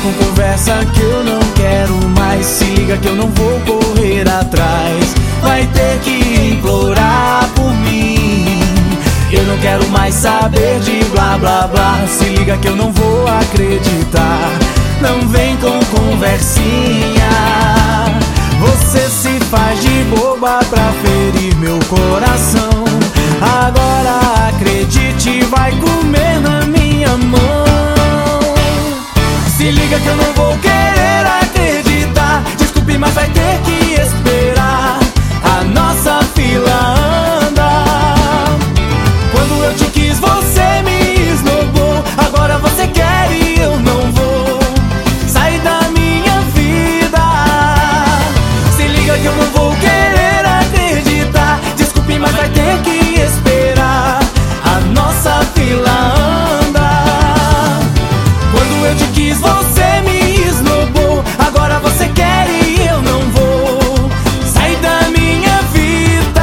com conversa que eu não quero mais. Se liga que eu não vou correr atrás. Vai ter que implorar por mim. Eu não quero mais saber de blá blá blá. Se liga que eu não vou acreditar. Não vem com conversinha. Você se faz de boba pra ferir meu coração. Agora acredite, vai comer na minha mão. Se liga que eu não vou querer acreditar. Desculpe, mas vai ter que esperar. A nossa fila anda. Quando eu te quis, você me esnobou. Agora você quer e eu não vou. Sai da minha vida. Se liga que eu não vou querer acreditar. Desculpe, mas vai ter que esperar. A nossa fila anda. Quando eu te quis, você me esnobou. Agora você quer e eu não vou. Sai da minha vida.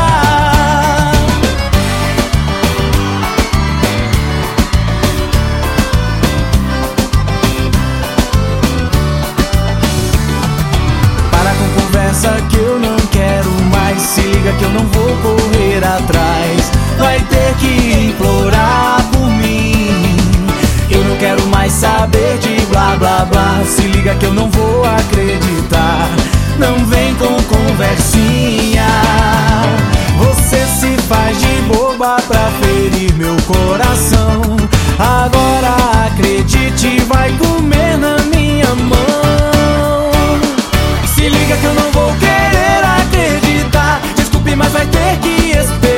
Para com conversa que eu não quero mais. Se liga que eu não vou correr atrás. Vai ter que implorar por mim. Eu não quero mais saber de blá blá blá. Se liga que eu não vou acreditar. Não vem com conversinha. Você se faz de boba pra ferir meu coração. Agora acredite, vai comer na minha mão. Se liga que eu não vou querer acreditar. Desculpe, mas vai ter que esperar.